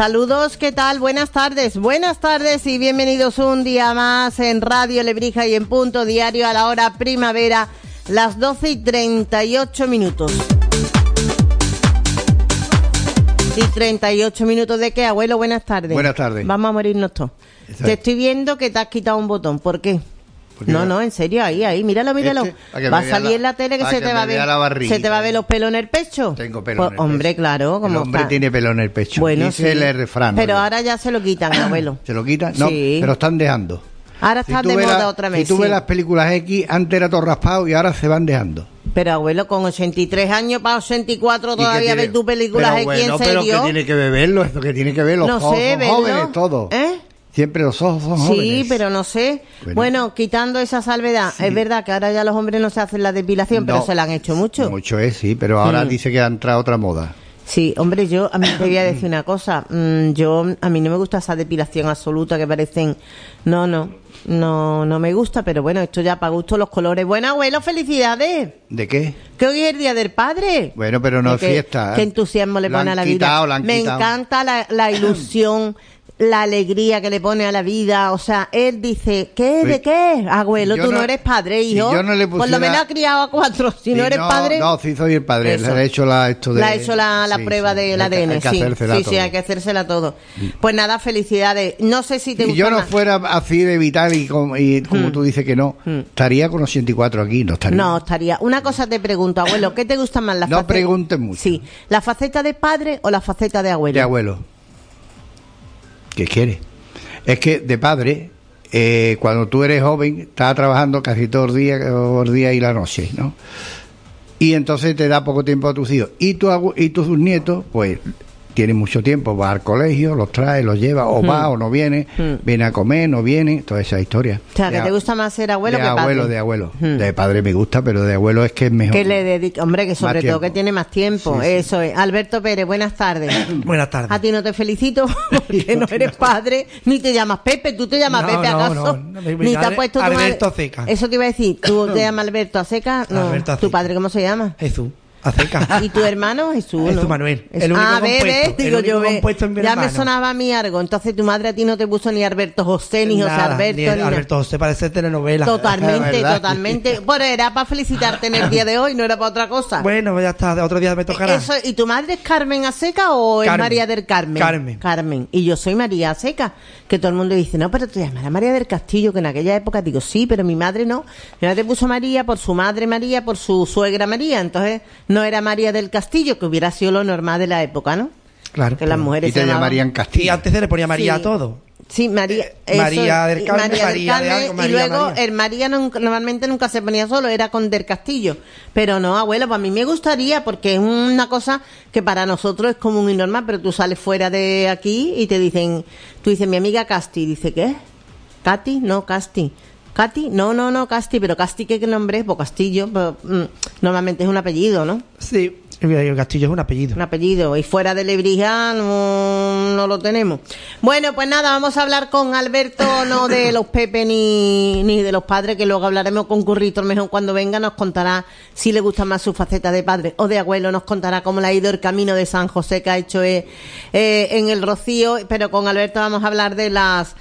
Saludos, ¿qué tal? Buenas tardes y bienvenidos un día más en Radio Lebrija y en Punto Diario a la hora primavera, las 12:38 minutos. ¿Y 38 minutos de qué, abuelo? Buenas tardes. Buenas tardes. Vamos a morirnos todos. Exacto. Te estoy viendo que te has quitado un botón. ¿Por qué? No, en serio, ahí, míralo. Va a salir en la tele que se te va a ver. ¿Se te va a ver los pelos en el pecho? Tengo pelo en el hombre, pecho. Claro. El hombre tiene pelo en el pecho. Bueno, dice sí. el refrán. Pero ahora ya se lo quitan, abuelo. ¿Se lo quitan? No, sí. Pero están dejando. Ahora están de moda otra vez. Si tú ves las películas X, antes era todo raspado y ahora se van dejando. Pero abuelo, con 83 años para 84 todavía ves tus películas X, ¿en serio? Pero que tiene que beberlo, esto que tiene que ver, los ojos son jóvenes, todo. Siempre los ojos son jóvenes. Sí, pero no sé. Bueno, quitando esa salvedad, sí. Es verdad que ahora ya los hombres no se hacen la depilación, pero se la han hecho mucho. Mucho sí, pero ahora dice que ha entrado otra moda. Sí, hombre, a mí te voy a decir una cosa. A mí no me gusta esa depilación absoluta que parecen... No me gusta, pero bueno, esto ya para gusto los colores. Bueno, abuelo, felicidades. ¿De qué? Que hoy es el Día del Padre. Bueno, pero no es fiesta. Qué entusiasmo le pone a la vida. Me encanta la ilusión, la alegría que le pone a la vida. O sea, él dice, ¿qué? ¿De qué? Abuelo, tú no eres padre, hijo. Si yo no le por lo menos ha criado a 4. Si no eres padre... No, sí soy el padre. Le he hecho la prueba del ADN. Sí, hay que hacérsela todo. Pues nada, felicidades. No sé si te gusta. Si yo no fuera así de vital y como tú dices que no, estaría con 84 aquí, no estaría. No, estaría. Una cosa te pregunto, abuelo, ¿qué te gusta más? No preguntes mucho. Sí, ¿la faceta de padre o la faceta de abuelo? De abuelo. ¿Qué quieres? Es que de padre, cuando tú eres joven, estás trabajando casi todo el día y la noche, ¿no? Y entonces te da poco tiempo a tus hijos. Y tus nietos, pues, tienen mucho tiempo. Va al colegio, los trae, los lleva, o va o no viene, viene a comer, no viene, toda esa historia. O sea, que te gusta más ser abuelo que padre. De abuelo. De padre me gusta, pero de abuelo es que es mejor. Que le dedica, hombre, que sobre todo que tiene más tiempo. Sí. Eso es. Alberto Pérez, buenas tardes. Buenas tardes. A ti no te felicito porque no eres padre, ni te llamas Pepe. ¿Tú te llamas Pepe acaso? No, ni te has puesto Alberto Aceca. Eso te iba a decir. ¿Tú te llamas Alberto Aceca? No. Alberto Aceca. ¿Tu padre cómo se llama? Jesús Aceca. ¿Y tu hermano? Jesús Manuel. El único compuesto. Digo yo, en mi ya hermano. me sonaba a mí algo. Entonces tu madre a ti no te puso ni Alberto José, ni José Alberto. Ni Alberto José, parece telenovela. Totalmente. Bueno, era para felicitarte en el día de hoy, no era para otra cosa. Bueno, ya está, de otro día me tocará. Eso, ¿y tu madre es Carmen Aceca o es María del Carmen? Carmen. Y yo soy María Aceca, que todo el mundo dice, no, pero tú llamas María del Castillo, que en aquella época digo, sí, pero mi madre no. Mi madre puso María por su madre María, por su suegra María, entonces no era María del Castillo, que hubiera sido lo normal de la época, ¿no? Claro. Que las mujeres y te llamarían Castillo. Y antes se le ponía María a todo. Sí, María. María del Carmen, María de algo, María. Y luego el María normalmente nunca se ponía solo, era con del Castillo. Pero no, abuelo, para mí me gustaría, porque es una cosa que para nosotros es común y normal, pero tú sales fuera de aquí y te dicen, tú dices, mi amiga Casti, dice, ¿qué? ¿Cati? No, Casti. ¿Cati? No, Casti, pero Casti, ¿qué nombre es? Pues Castillo, pero, normalmente es un apellido, ¿no? Sí. El Castillo es un apellido. Un apellido. Y fuera de Lebrija no lo tenemos. Bueno, pues nada, vamos a hablar con Alberto, no de los Pepe ni de los padres, que luego hablaremos con Currito, mejor cuando venga nos contará si le gusta más su faceta de padre o de abuelo, nos contará cómo le ha ido el camino de San José que ha hecho en el Rocío, pero con Alberto vamos a hablar de las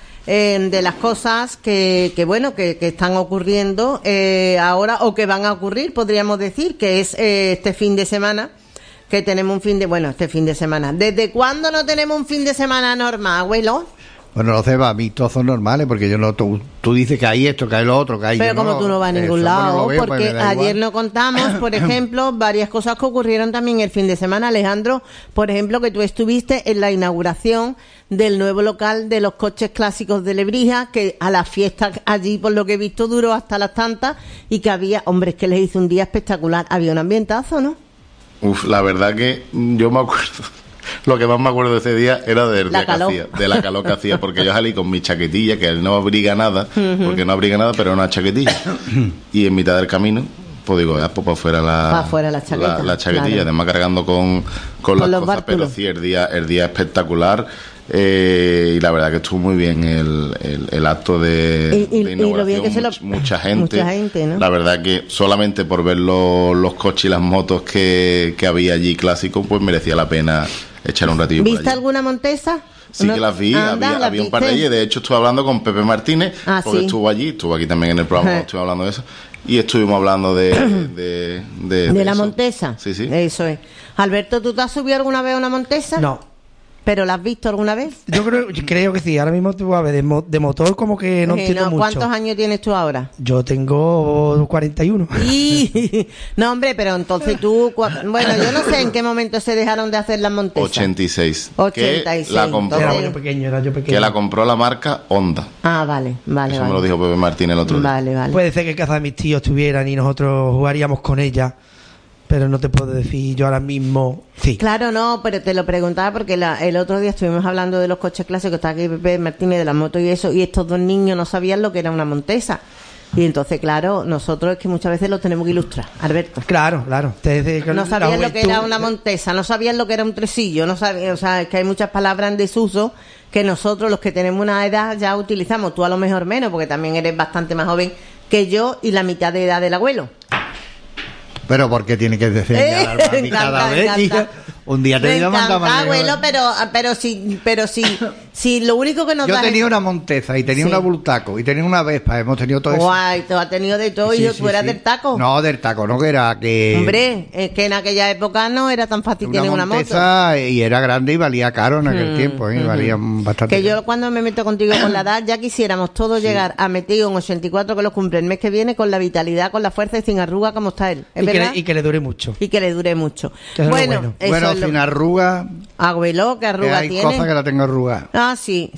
cosas que están ocurriendo ahora o que van a ocurrir, podríamos decir, que es este fin de semana, que tenemos este fin de semana. ¿Desde cuándo no tenemos un fin de semana normal, abuelo? Bueno, no sé, para mí todos son normales, porque yo no, tú dices que hay esto, que hay lo otro, que hay... Pero como tú no vas a ningún lado, veo, porque ayer nos contamos, por ejemplo, varias cosas que ocurrieron también el fin de semana, Alejandro, por ejemplo, que tú estuviste en la inauguración del nuevo local de los coches clásicos de Lebrija, que a la fiesta allí, por lo que he visto, duró hasta las tantas, y que había, hombre, es que les hizo un día espectacular, había un ambientazo, ¿no? La verdad que yo me acuerdo... Lo que más me acuerdo de ese día era de la calor que hacía, porque yo salí con mi chaquetilla, que él no abriga nada, porque no abriga nada, pero una chaquetilla. Y en mitad del camino, pues digo, pues para afuera la chaquetilla, claro. Además cargando con las cosas, bártulos. Pero sí, el día espectacular. Y la verdad que estuvo muy bien el acto de inauguración. Y lo bien que mucha gente, ¿no? La verdad que solamente por ver los coches y las motos que había allí clásicos, pues merecía la pena echar un ratillo por allí. ¿Viste alguna Montesa? Sí, que las vi, había un par de ellas. De hecho, estuve hablando con Pepe Martínez, porque sí. estuvo aquí también en el programa, estuve hablando de eso. Y estuvimos hablando de la Montesa. Sí, sí. Eso es. Alberto, ¿tú te has subido alguna vez a una Montesa? No. ¿Pero la has visto alguna vez? Yo creo que sí. Ahora mismo tú, a ver, de motor como que no entiendo mucho. ¿Cuántos años tienes tú ahora? Yo tengo 41. No, hombre, pero entonces tú... Bueno, yo no sé en qué momento se dejaron de hacer las Montesas. 86. 86. Que la compró, Era yo pequeño. Que la compró la marca Honda. Ah, vale. Eso me lo dijo Pepe Martín el otro día. Vale. Puede ser que en casa de mis tíos estuvieran y nosotros jugaríamos con ella, pero no te puedo decir yo ahora mismo. Sí. Claro, no, pero te lo preguntaba porque el otro día estuvimos hablando de los coches clásicos, está aquí Pepe Martínez, de las motos y eso, y estos dos niños no sabían lo que era una Montesa. Y entonces, claro, nosotros es que muchas veces lo tenemos que ilustrar, Alberto. Claro. No sabían lo que era una Montesa, no sabían lo que era un tresillo, no sabían, o sea, es que hay muchas palabras en desuso que nosotros, los que tenemos una edad, ya utilizamos. Tú a lo mejor menos, porque también eres bastante más joven que yo y la mitad de edad del abuelo. Pero ¿por qué tiene que señalar a mí cada vez, hija? Un día te voy a mandar más. Abuelo, pero si lo único que nos Yo da tenía una Montesa y tenía una Bultaco y tenía una Vespa, hemos tenido todo eso. Guay, tú has tenido de todo. Sí, ¿Y tú eras del taco? No, del taco, no, que era que... Hombre, es que en aquella época no era tan fácil tener una moto. Y era grande y valía caro en aquel tiempo, valía bastante que caro. yo cuando me meto contigo con la edad, ya quisiéramos todos llegar a metido en 84, que los cumple el mes que viene, con la vitalidad, con la fuerza y sin arruga como está él. ¿Es verdad? Y que le dure mucho. Y que le dure mucho. Bueno, sin arruga. Abuelo, ¿qué arruga hay tiene? Hay cosas que la tengo arrugada. Ah, sí.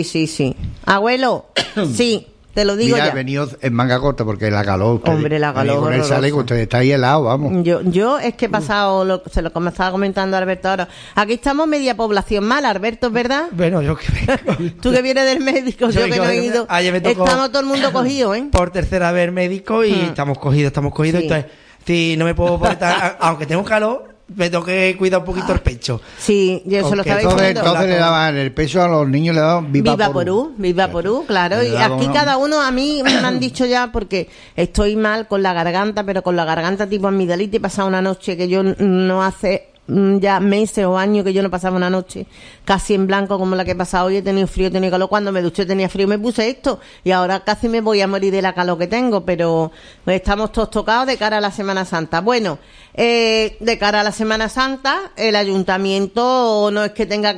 Abuelo, sí, te lo digo. Mira, ya. he venido en manga corta porque la calor. Hombre, la calor. Con el chaleco, usted está ahí helado, vamos. Yo es que he pasado, se lo me estaba comentando Alberto ahora. Aquí estamos media población mala, Alberto, ¿es verdad? Bueno, yo que vengo. Tú que vienes del médico, yo que no he ido. Estamos todo el mundo cogido, ¿eh? Por tercera vez médico y estamos cogidos. Sí. Entonces, si no me puedo portar, aunque tengo calor, me tengo que cuidar un poquito el pecho. Sí, yo eso lo estaba diciendo. Entonces le daban el pecho a los niños, le daban Vivaporú, claro. Y aquí cada uno, a mí me han dicho ya, porque estoy mal con la garganta, pero con la garganta tipo amigdalitis, he pasado una noche que yo no hace ya meses o años que yo no pasaba una noche casi en blanco como la que he pasado hoy. He tenido frío, he tenido calor. Cuando me duché tenía frío, me puse esto y ahora casi me voy a morir de la calor que tengo, pero estamos todos tocados de cara a la Semana Santa. Bueno, de cara a la Semana Santa, el ayuntamiento no es que tenga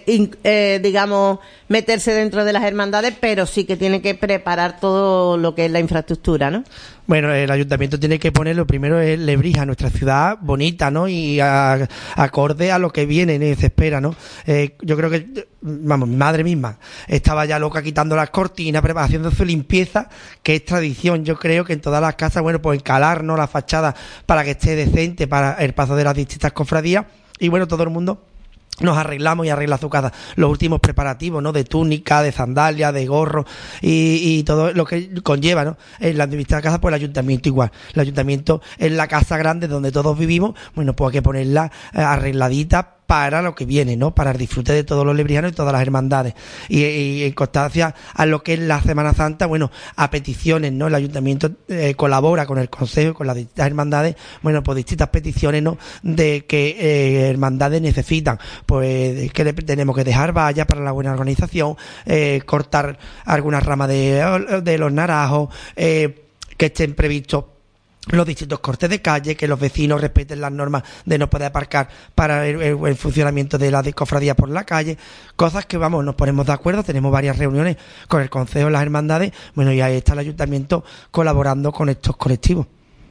que digamos meterse dentro de las hermandades, pero sí que tiene que preparar todo lo que es la infraestructura, ¿no? Bueno, el ayuntamiento tiene que poner, lo primero es Lebrija, nuestra ciudad bonita, ¿no? Y acorde a lo que viene y se espera, ¿no? Yo creo que, vamos, mi madre misma estaba ya loca quitando las cortinas, haciendo su limpieza, que es tradición, yo creo que en todas las casas, bueno, pues encalar, ¿no?, la fachada para que esté decente para el paso de las distintas cofradías. Y bueno, todo el mundo nos arreglamos y arregla su casa. Los últimos preparativos, ¿no?, de túnica, de sandalia, de gorro y todo lo que conlleva, ¿no?, en la administración de casa, pues el ayuntamiento igual. El ayuntamiento es la casa grande donde todos vivimos, bueno, pues hay que ponerla arregladita para lo que viene, ¿no?, para el disfrute de todos los lebrijanos y todas las hermandades. Y en constancia a lo que es la Semana Santa, bueno, a peticiones, ¿no?, el ayuntamiento colabora con el consejo, con las distintas hermandades, bueno, pues distintas peticiones, ¿no?, de que hermandades necesitan, pues que le tenemos que dejar vallas para la buena organización, cortar algunas ramas de los naranjos, que estén previstos los distintos cortes de calle, que los vecinos respeten las normas de no poder aparcar para el funcionamiento de la cofradía por la calle, cosas que, vamos, nos ponemos de acuerdo, tenemos varias reuniones con el consejo de las hermandades, bueno, y ahí está el ayuntamiento colaborando con estos colectivos.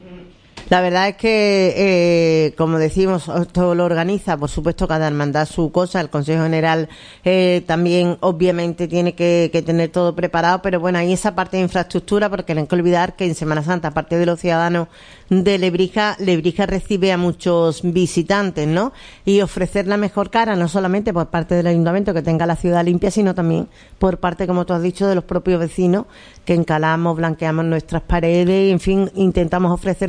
La verdad es que, como decimos, esto lo organiza, por supuesto, cada hermandad su cosa. El Consejo General también, obviamente, tiene que tener todo preparado, pero bueno, hay esa parte de infraestructura, porque no hay que olvidar que en Semana Santa, aparte de los ciudadanos de Lebrija recibe a muchos visitantes, ¿no? Y ofrecer la mejor cara, no solamente por parte del ayuntamiento, que tenga la ciudad limpia, sino también por parte, como tú has dicho, de los propios vecinos, que encalamos, blanqueamos nuestras paredes y, en fin, intentamos ofrecer un aspecto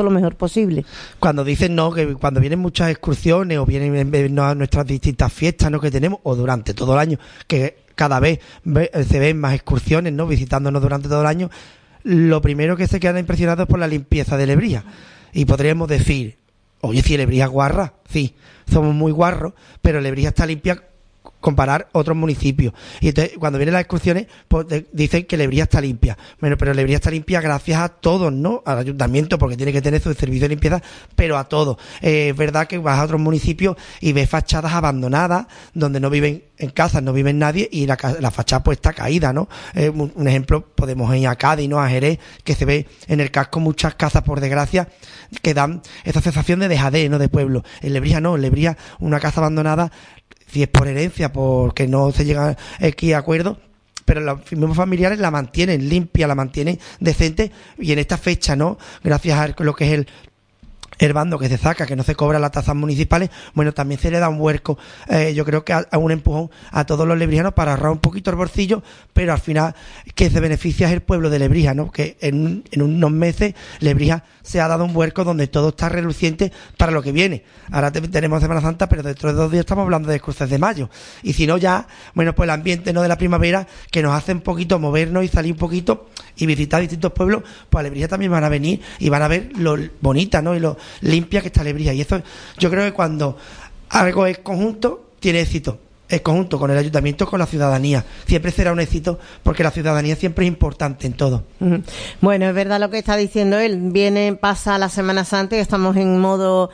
lo mejor posible. Cuando dicen, no, que cuando vienen muchas excursiones o vienen a nuestras distintas fiestas, ¿no?, que tenemos, o durante todo el año, que cada vez se ven más excursiones, ¿no?, visitándonos durante todo el año, lo primero que se quedan impresionados es por la limpieza de Lebrija. Y podríamos decir, oye, si Lebrija es guarra, sí, somos muy guarros, pero Lebrija está limpia comparar otros municipios. Y entonces, cuando vienen las excursiones, pues dicen que Lebrija está limpia. Bueno, pero Lebrija está limpia gracias a todos, ¿no? Al ayuntamiento, porque tiene que tener su servicio de limpieza, pero a todos. Es verdad que vas a otros municipios y ves fachadas abandonadas, donde no viven en casas, no vive nadie, y la fachada pues está caída, ¿no? Un ejemplo, podemos ir a Cádiz, ¿no?, a Jerez, que se ve en el casco muchas casas, por desgracia, que dan esa sensación de dejadez, ¿no?, de pueblo. En Lebrija no, en Lebrija una casa abandonada, si es por herencia, porque no se llega aquí a acuerdo, pero los mismos familiares la mantienen limpia, la mantienen decente, y en esta fecha, ¿no?, gracias a lo que es el bando que se saca, que no se cobran las tasas municipales, bueno, también se le da un huerco, yo creo que a un empujón a todos los lebrijanos para ahorrar un poquito el bolsillo, pero al final que se beneficia es el pueblo de Lebrija, ¿no?, que en unos meses Lebrija se ha dado un huerco donde todo está reluciente para lo que viene. Ahora tenemos Semana Santa, pero dentro de 2 días estamos hablando de cruces de mayo, y si no ya, bueno, pues el ambiente, ¿no?, de la primavera, que nos hace un poquito movernos y salir un poquito y visitar distintos pueblos, pues a Lebrija también van a venir y van a ver lo bonita, ¿no?, y lo limpia que está Lebrija. Y eso, yo creo que cuando algo es conjunto, tiene éxito. Es conjunto con el ayuntamiento, con la ciudadanía. Siempre será un éxito, porque la ciudadanía siempre es importante en todo. Bueno, es verdad lo que está diciendo él. Pasa la Semana Santa y estamos en modo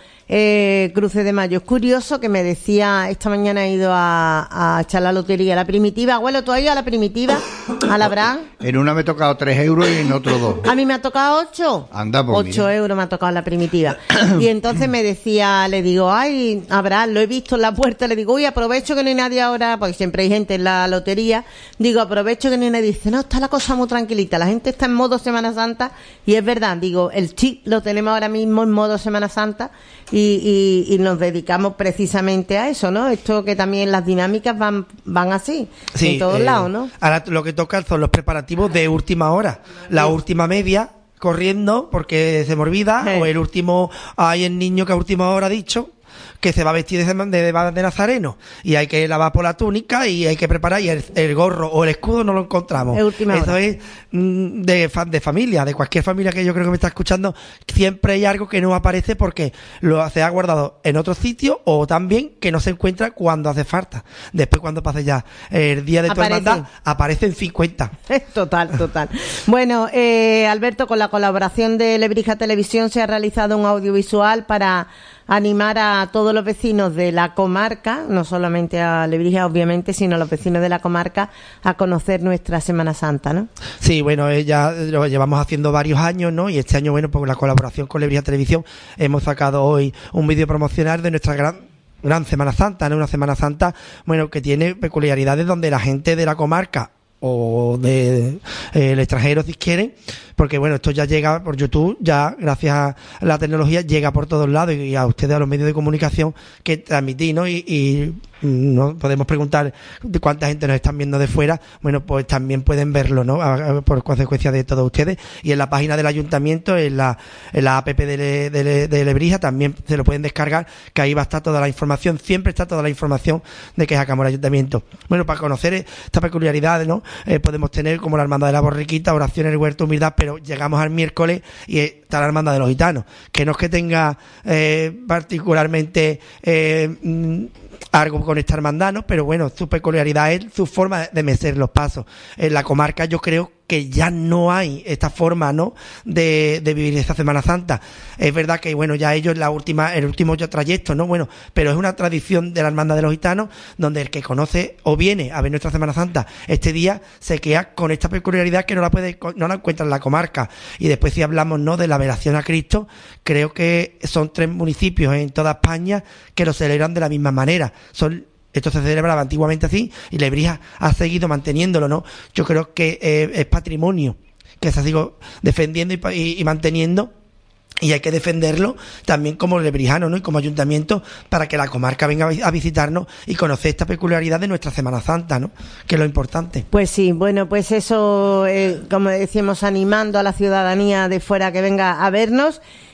cruce de mayo. Es curioso que me decía, esta mañana he ido a echar la lotería, la primitiva. Abuelo, ¿tú has ido a la primitiva? ¿A la Bran? En una me ha tocado 3 euros y en otro 2. A mí me ha tocado 8. Anda, pues 8 euros me ha tocado la primitiva. Y entonces me decía, le digo, ay, Abraham, lo he visto en la puerta, le digo, uy, aprovecho que no hay nadie ahora, porque siempre hay gente en la lotería. Digo, aprovecho que no hay nadie. Dice, no, está la cosa muy tranquilita, la gente está en modo Semana Santa. Y es verdad, digo, el chip lo tenemos ahora mismo en modo Semana Santa. Y nos dedicamos precisamente a eso, ¿no? Esto que también las dinámicas van así, sí, en todos lados, ¿no? Ahora lo que toca son los preparativos de última hora, la última media, corriendo porque se me olvida, o el último, hay el niño que a última hora ha dicho que se va a vestir de nazareno y hay que lavar por la túnica y hay que preparar, y el gorro o el escudo no lo encontramos. Eso es de familia, de cualquier familia que yo creo que me está escuchando, siempre hay algo que no aparece porque se ha guardado en otro sitio, o también que no se encuentra cuando hace falta. Después, cuando pase ya el día de tu hermandad, aparecen 50. Total. Bueno, Alberto, con la colaboración de Lebrija Televisión se ha realizado un audiovisual para animar a todos los vecinos de la comarca, no solamente a Lebrija, obviamente, sino a los vecinos de la comarca, a conocer nuestra Semana Santa, ¿no? Sí, bueno, ya lo llevamos haciendo varios años, ¿no? Y este año, bueno, por la colaboración con Lebrija Televisión, hemos sacado hoy un vídeo promocional de nuestra gran Semana Santa, ¿no? Una Semana Santa, bueno, que tiene peculiaridades donde la gente de la comarca o el extranjero, si quieren, porque bueno, esto ya llega por YouTube, ya gracias a la tecnología llega por todos lados, y a ustedes, a los medios de comunicación que transmitís, ¿no? Y no podemos preguntar de cuánta gente nos están viendo de fuera. Bueno, pues también pueden verlo, ¿no? Por consecuencia de todos ustedes, y en la página del ayuntamiento, en la app de Lebrija también se lo pueden descargar, que ahí va a estar toda la información, siempre está toda la información de que sacamos el ayuntamiento. Bueno, para conocer esta peculiaridad, ¿no? Podemos tener como la Hermandad de la Borriquita, oración en el Huerto, humildad, pero llegamos al miércoles y está la Hermandad de los Gitanos, que no es que tenga particularmente algo con esta hermandad, ¿no? Pero bueno, su peculiaridad es su forma de mecer los pasos. En la comarca yo creo que ya no hay esta forma, ¿no?, de vivir esta Semana Santa. Es verdad que, bueno, ya ellos el último trayecto, ¿no? Bueno, pero es una tradición de la Hermandad de los Gitanos, donde el que conoce o viene a ver nuestra Semana Santa este día se queda con esta peculiaridad que no la encuentra en la comarca. Y después, si hablamos, ¿no?, de la velación a Cristo, creo que son 3 municipios en toda España que lo celebran de la misma manera. Esto se celebraba antiguamente así, y Lebrija ha seguido manteniéndolo, ¿no? Yo creo que es patrimonio que se ha seguido defendiendo y manteniendo, y hay que defenderlo también como lebrijano, ¿no?, y como ayuntamiento, para que la comarca venga a visitarnos y conocer esta peculiaridad de nuestra Semana Santa, ¿no?, que es lo importante. Pues sí, bueno, pues eso, como decíamos, animando a la ciudadanía de fuera que venga a vernos.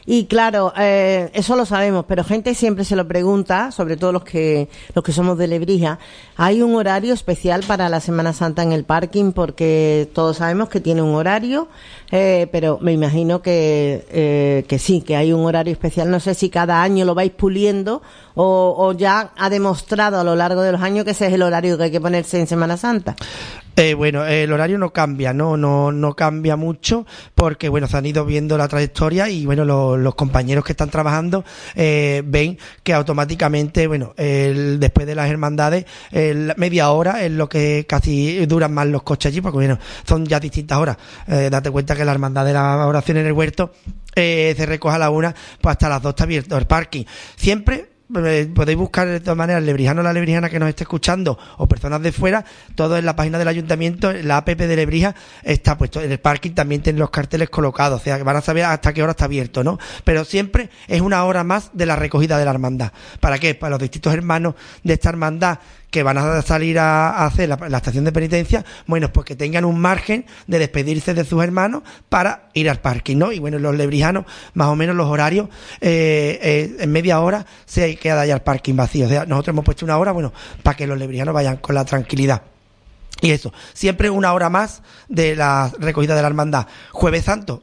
Y claro, eso lo sabemos, pero gente siempre se lo pregunta, sobre todo los que somos de Lebrija. ¿Hay un horario especial para la Semana Santa en el parking? Porque todos sabemos que tiene un horario, pero me imagino que sí, que hay un horario especial. No sé si cada año lo vais puliendo o ya ha demostrado a lo largo de los años que ese es el horario que hay que ponerse en Semana Santa. Bueno, el horario no cambia, no cambia mucho, porque bueno, se han ido viendo la trayectoria y bueno, los compañeros que están trabajando ven que automáticamente, bueno, después de las hermandades, media hora es lo que casi duran más los coches allí, porque bueno, son ya distintas horas. Date cuenta que la hermandad de la oración en el huerto se recoge a la 1, pues hasta las 2 está abierto el parking. Siempre podéis buscar de todas maneras el lebrijano o la lebrijana que nos esté escuchando o personas de fuera, todo en la página del ayuntamiento, la app de Lebrija está puesto. En el parking también tienen los carteles colocados, o sea que van a saber hasta qué hora está abierto, ¿no? Pero siempre es una hora más de la recogida de la hermandad. ¿Para qué? Para los distintos hermanos de esta hermandad que van a salir a hacer la estación de penitencia, bueno, pues que tengan un margen de despedirse de sus hermanos para ir al parking, ¿no? Y bueno, los lebrijanos, más o menos los horarios, en media hora se queda ya el parking vacío. O sea, nosotros hemos puesto una hora, bueno, para que los lebrijanos vayan con la tranquilidad. Y eso, siempre una hora más de la recogida de la hermandad. Jueves Santo,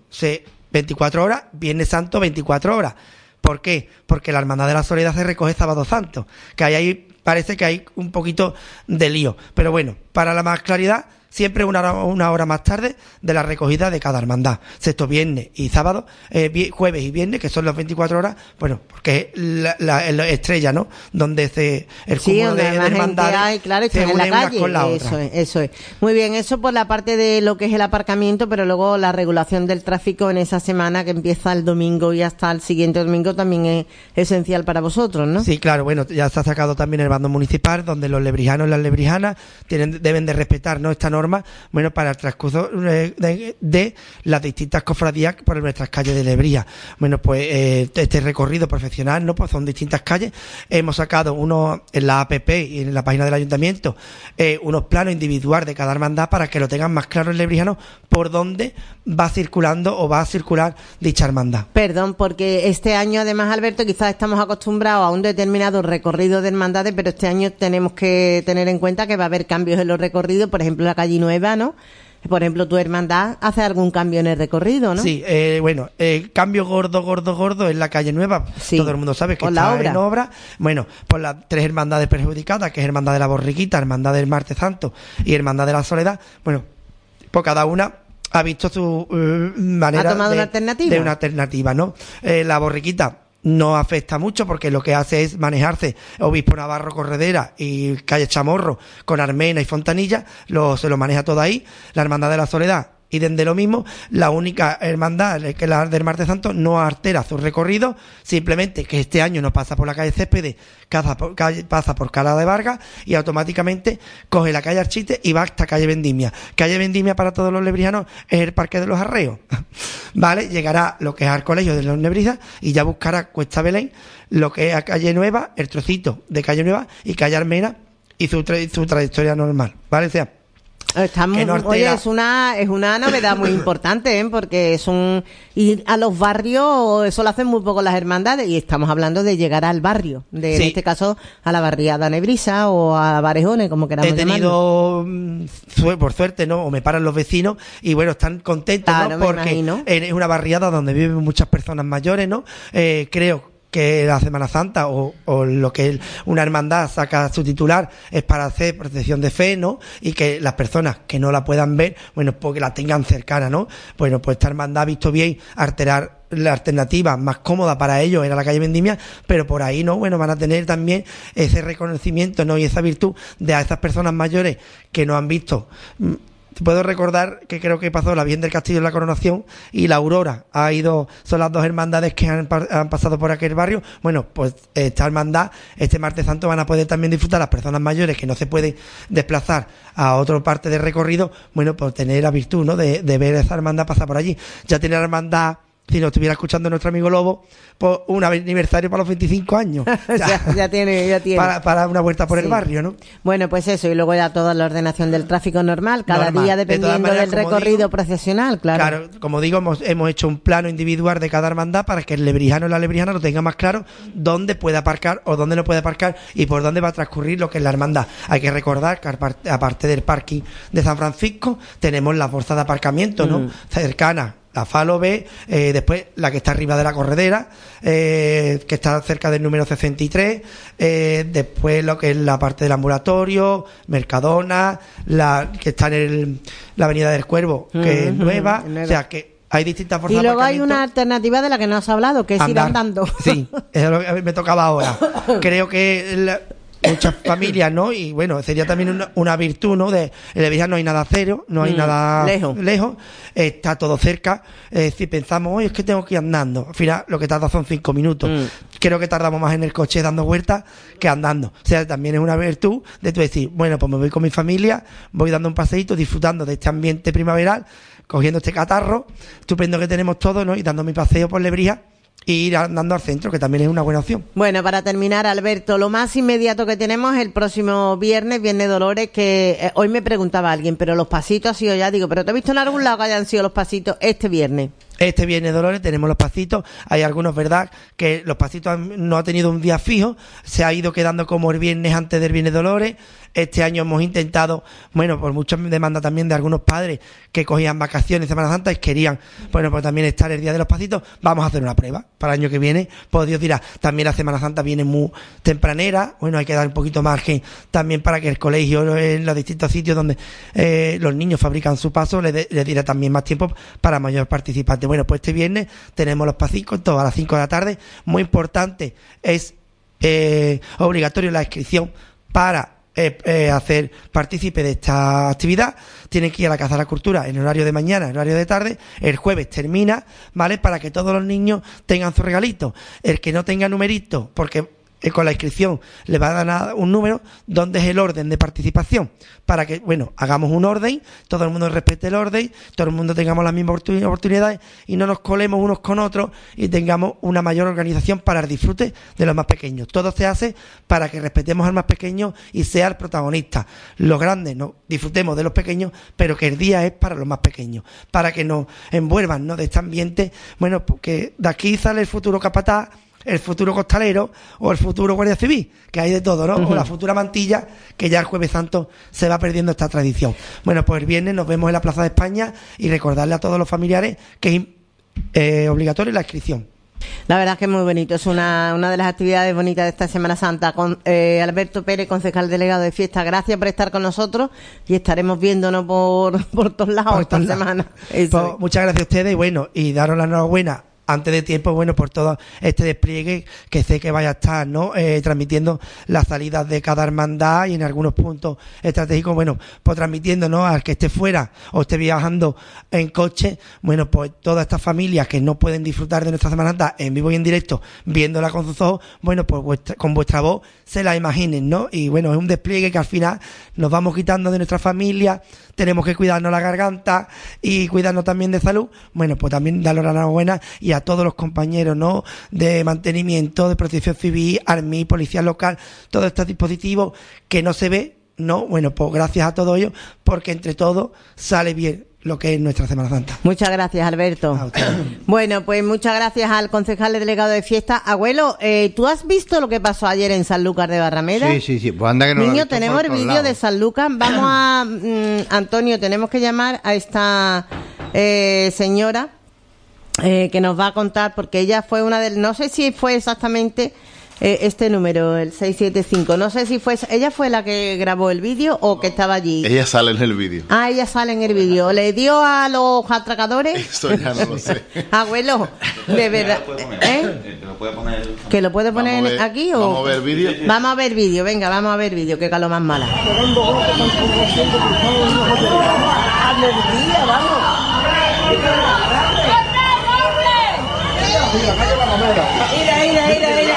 24 horas, Viernes Santo, 24 horas. ¿Por qué? Porque la Hermandad de la Soledad se recoge Sábado Santo, que ahí parece que hay un poquito de lío. Pero bueno, para la más claridad, siempre una hora más tarde de la recogida de cada hermandad. Sexto, viernes y sábado, jueves y viernes, que son las 24 horas, bueno, porque es la estrella, ¿no? Donde el cúmulo de hermandades hay, claro, se une unas con la otra. Eso es. Muy bien, eso por la parte de lo que es el aparcamiento, pero luego la regulación del tráfico en esa semana que empieza el domingo y hasta el siguiente domingo también es esencial para vosotros, ¿no? Sí, claro, bueno, ya se ha sacado también el bando municipal, donde los lebrijanos y las lebrijanas deben de respetar, ¿no?, esta norma, bueno, para el transcurso de las distintas cofradías por nuestras calles de Lebrija. Bueno, pues este recorrido profesional, ¿no?, pues son distintas calles. Hemos sacado uno en la app y en la página del ayuntamiento, unos planos individuales de cada hermandad para que lo tengan más claro el lebrijano por dónde va circulando o va a circular dicha hermandad. Perdón, porque este año además, Alberto, quizás estamos acostumbrados a un determinado recorrido de hermandades, pero este año tenemos que tener en cuenta que va a haber cambios en los recorridos, por ejemplo la calle Nueva, ¿no? Por ejemplo, tu hermandad hace algún cambio en el recorrido, ¿no? Sí, bueno, cambio gordo en la calle Nueva. Sí, todo el mundo sabe que está en obra. Bueno, por las 3 hermandades perjudicadas, que es Hermandad de la Borriquita, Hermandad del Martes Santo y Hermandad de la Soledad, bueno, pues cada una ha visto su manera ¿ha tomado una alternativa, ¿no? La Borriquita no afecta mucho porque lo que hace es manejarse Obispo Navarro Corredera y calle Chamorro con Armena y Fontanilla, se lo maneja todo ahí. La Hermandad de la Soledad y desde lo mismo, la única hermandad, que es la del Martes Santo, no altera su recorrido, simplemente que este año no pasa por la calle Céspedes, pasa por Cala de Vargas y automáticamente coge la calle Archite y va hasta calle Vendimia. Calle Vendimia para todos los lebrijanos es el Parque de los Arreos, ¿vale? Llegará lo que es al Colegio de los Lebrizas y ya buscará Cuesta Belén, lo que es a calle Nueva, el trocito de calle Nueva y calle Armena y su trayectoria normal, ¿vale? O sea, oye, es una novedad muy importante, ¿eh? Porque ir a los barrios, eso lo hacen muy poco las hermandades, y estamos hablando de llegar al barrio, sí. En este caso a la barriada Nebrisa o a Barejones, como queramos llamarlo. He tenido, por suerte, ¿no?, o me paran los vecinos y bueno, están contentos, claro, ¿no?, porque es una barriada donde viven muchas personas mayores, ¿no? Creo que la Semana Santa o lo que una hermandad saca su titular es para hacer protección de fe, ¿no? Y que las personas que no la puedan ver, bueno, pues que la tengan cercana, ¿no? Bueno, pues esta hermandad ha visto bien alterar la alternativa más cómoda para ellos era la calle Vendimia, pero por ahí, ¿no?, bueno, van a tener también ese reconocimiento, ¿no?, y esa virtud de a esas personas mayores que no han visto. Puedo recordar que creo que pasó la Virgen del Castillo en la Coronación y la Aurora son las 2 hermandades que han pasado por aquel barrio. Bueno, pues esta hermandad, este Martes Santo, van a poder también disfrutar las personas mayores que no se pueden desplazar a otra parte del recorrido, bueno, pues tener la virtud, ¿no?, de ver esa hermandad pasar por allí. Ya tiene la hermandad si nos estuviera escuchando nuestro amigo Lobo, pues un aniversario para los 25 años. ya tiene. Para una vuelta por el barrio, ¿no? Bueno, pues eso, y luego ya toda la ordenación del tráfico normal, cada día dependiendo del recorrido procesional, claro. Claro, como digo, hemos hecho un plano individual de cada hermandad para que el lebrijano o la lebrijana lo tenga más claro dónde puede aparcar o dónde no puede aparcar y por dónde va a transcurrir lo que es la hermandad. Hay que recordar que aparte del parking de San Francisco, tenemos las bolsas de aparcamiento, ¿no? Cercanas. La Falo B, después la que está arriba de la corredera, que está cerca del número 63, después lo que es la parte del ambulatorio, Mercadona, la que está en la Avenida del Cuervo, que es nueva, o sea que hay distintas fuerzas. Y luego hay una alternativa de la que no has hablado, que es ir andando. Sí, eso es lo que me tocaba ahora. Creo que muchas familias, ¿no? Y bueno, sería también una virtud, ¿no? En Lebrija no hay nada cero, no hay nada lejos, está todo cerca. Si pensamos, oye, es que tengo que ir andando, al final lo que tarda son 5 minutos. Creo que tardamos más en el coche dando vueltas que andando. O sea, también es una virtud de tú decir, bueno, pues me voy con mi familia, voy dando un paseíto, disfrutando de este ambiente primaveral, cogiendo este catarro estupendo que tenemos todos, ¿no? Y dando mi paseo por Lebrija. Y ir andando al centro, que también es una buena opción. Bueno, para terminar, Alberto, lo más inmediato que tenemos es el próximo Viernes Dolores, que hoy me preguntaba alguien, pero los pasitos ha sido ya, digo, pero ¿te he visto en algún lado que hayan sido los pasitos este viernes? Este Viernes Dolores tenemos los pasitos, hay algunos, ¿verdad?, que los pasitos no ha tenido un día fijo, se ha ido quedando como el viernes antes del Viernes Dolores. Este año hemos intentado, bueno, por muchas demandas también de algunos padres que cogían vacaciones en Semana Santa y querían, bueno, pues también estar el día de los pasitos, vamos a hacer una prueba para el año que viene, pues Dios dirá, también la Semana Santa viene muy tempranera, bueno, hay que dar un poquito margen también para que el colegio en los distintos sitios donde los niños fabrican su paso les dirá también más tiempo para mayor participante. Bueno, pues este viernes tenemos los pasitos a las 5 de la tarde, muy importante, es obligatorio la inscripción para hacer partícipe de esta actividad. Tienen que ir a la Casa de la Cultura en horario de mañana, en horario de tarde. El jueves termina, ¿vale? Para que todos los niños tengan su regalito. El que no tenga numerito, porque con la inscripción le va a dar un número donde es el orden de participación, para que, bueno, hagamos un orden, todo el mundo respete el orden, todo el mundo tengamos las mismas oportunidades y no nos colemos unos con otros y tengamos una mayor organización para el disfrute de los más pequeños. Todo se hace para que respetemos al más pequeño y sea el protagonista. Los grandes no disfrutemos de los pequeños, pero que el día es para los más pequeños, para que nos envuelvan, ¿no?, de este ambiente, bueno, porque de aquí sale el futuro capataz, el futuro costalero o el futuro guardia civil, que hay de todo, ¿no? O la futura mantilla, que ya el Jueves Santo se va perdiendo esta tradición. Bueno, pues el viernes nos vemos en la Plaza de España y recordarle a todos los familiares que es obligatoria la inscripción. La verdad es que es muy bonito, es una de las actividades bonitas de esta Semana Santa. Con Alberto Pérez, concejal delegado de fiesta, gracias por estar con nosotros y estaremos viéndonos por todos lados esta semana. Pues, muchas gracias a ustedes y bueno, y daros la enhorabuena antes de tiempo, bueno, por todo este despliegue que sé que vaya a estar, ¿no?, transmitiendo las salidas de cada hermandad y en algunos puntos estratégicos, bueno, pues transmitiendo, ¿no?, al que esté fuera o esté viajando en coche, bueno, pues todas estas familias que no pueden disfrutar de nuestra Semana Santa en vivo y en directo, viéndola con sus ojos, bueno, pues con vuestra voz se la imaginen, ¿no? Y bueno, es un despliegue que al final nos vamos quitando de nuestra familia, tenemos que cuidarnos la garganta y cuidarnos también de salud. Bueno, pues también darle la enhorabuena y a todos los compañeros, ¿no?, de mantenimiento, de protección civil, ARMI, policía local, todos estos dispositivos que no se ve, ¿no? Bueno, pues gracias a todos ellos, porque entre todos sale bien lo que es nuestra Semana Santa. Muchas gracias, Alberto. Bueno, pues muchas gracias al concejal delegado de fiesta. Abuelo, ¿tú has visto lo que pasó ayer en Sanlúcar de Barrameda? Sí. Pues anda que no. Niño, tenemos el vídeo de Sanlúcar. Vamos a... Antonio, tenemos que llamar a esta señora que nos va a contar, porque ella fue una de... No sé si fue exactamente... este número, el 675, no sé si fue ella fue la que grabó el vídeo o que estaba allí. Ella sale en el vídeo. Ah, ella sale en el vídeo. ¿Le dio a los atracadores? Eso ya no lo sé. Abuelo, de verdad. ¿Que lo puede poner aquí o? Vamos a ver vídeo. Vamos a ver vídeo, venga, vamos a ver vídeo, qué calor más mala. Mira.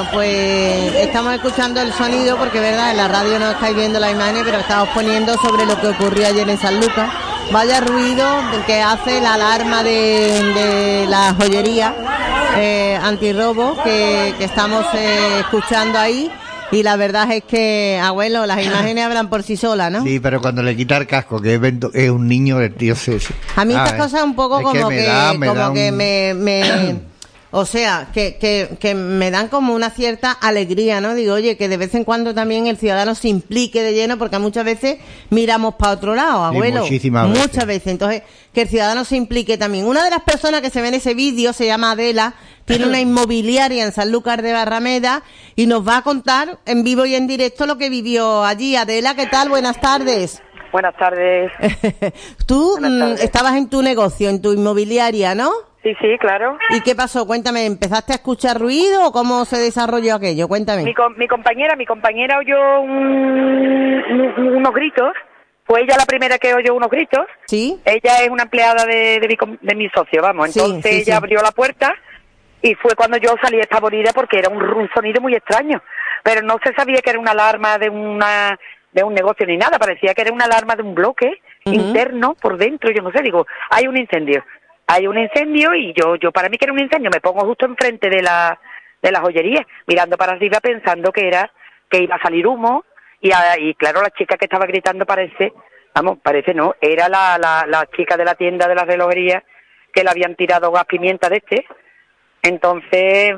pues estamos escuchando el sonido porque, verdad, en la radio no estáis viendo la imagen, pero estamos poniendo sobre lo que ocurrió ayer en San Lucas. Vaya ruido que hace la alarma de la joyería antirrobo que estamos escuchando ahí. Y la verdad es que, abuelo, las imágenes hablan por sí solas, ¿no? Sí, pero cuando le quita el casco, que es un niño, el tío se... A mí estas cosas un poco como que me o sea, que me dan como una cierta alegría, ¿no? Digo, oye, que de vez en cuando también el ciudadano se implique de lleno, porque muchas veces miramos para otro lado, abuelo. Sí, muchas veces. Entonces, que el ciudadano se implique también. Una de las personas que se ve en ese vídeo se llama Adela, tiene una inmobiliaria en Sanlúcar de Barrameda y nos va a contar en vivo y en directo lo que vivió allí. Adela, ¿qué tal? Buenas tardes. Buenas tardes. Tú estabas en tu negocio, en tu inmobiliaria, ¿no? Sí, claro. ¿Y qué pasó? Cuéntame, ¿empezaste a escuchar ruido o cómo se desarrolló aquello? Cuéntame. Mi compañera oyó unos gritos. Fue ella la primera que oyó unos gritos. Sí. Ella es una empleada de mi socio, vamos. Entonces ella abrió la puerta y fue cuando yo salí espavorida porque era un sonido muy extraño. Pero no se sabía que era una alarma de un negocio ni nada. Parecía que era una alarma de un bloque interno por dentro. Yo no sé, digo, hay un incendio. Y yo para mí que era un incendio, me pongo justo enfrente de la joyería, mirando para arriba pensando que iba a salir humo, y claro, la chica que estaba gritando parece no, era la chica de la tienda de la relojería que le habían tirado gas pimienta de este. Entonces,